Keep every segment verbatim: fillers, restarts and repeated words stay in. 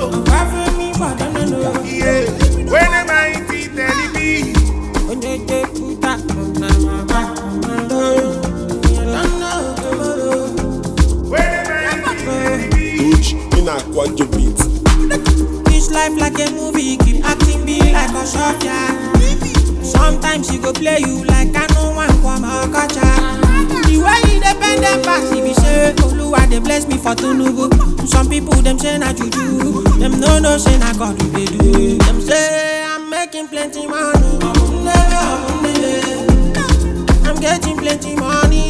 I'm laughing me, but I don't know. Yeah, when am I eating telling me? When they take put that on my back, I don't know. When am I eating telling me? Touch in a quadro beat. This life like a movie, keep acting be like a shop, yeah. Sometimes she go play you like I know one come a catch her. The way you depend them pass, if you say Oluwa they bless me for Tunugu. Some people them say na juju, them no no say na God they do. Them say I'm making plenty money, I'm getting plenty money.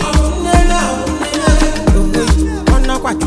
I'm not quite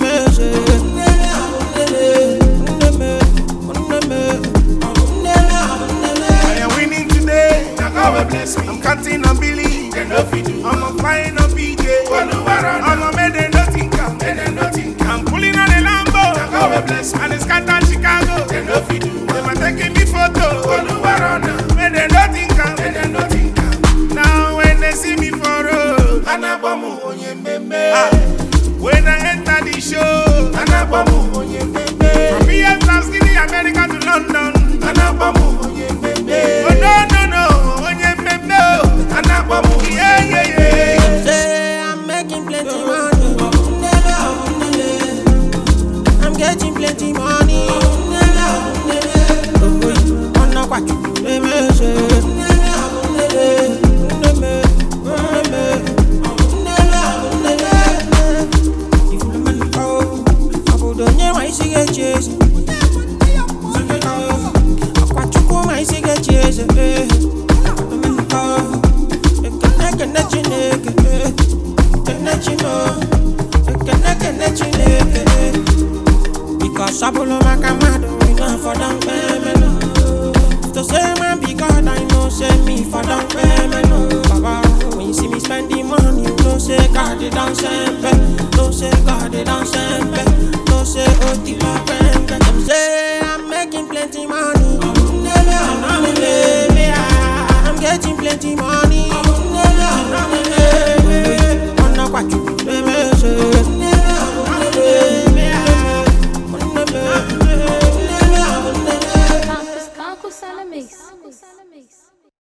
I'm cutting on Billy, I'm a flying on B J, I'm a made in nothing come, I'm pulling on a Lambo, and it's cut on Chicago, they are taking me photo, made in nothing come, now when they see me for road, ah, when I enter the show, from here to Sydney, America to London, oh no no no. Yeah, yeah, yeah. Say I'm making plenty money. I'm getting plenty money. I'm not quite if you let go, I would don't know why she get chasing. I quite you go my cigarette chasing. Because Sabolo Makamado, we know for them payment. To say man be God, I know say me for them payment. Baba, when you see me spending money, you know say God they don't send me. No say God they don't send me. No say Oti Papa. Them say I'm making plenty money. I'm getting plenty money.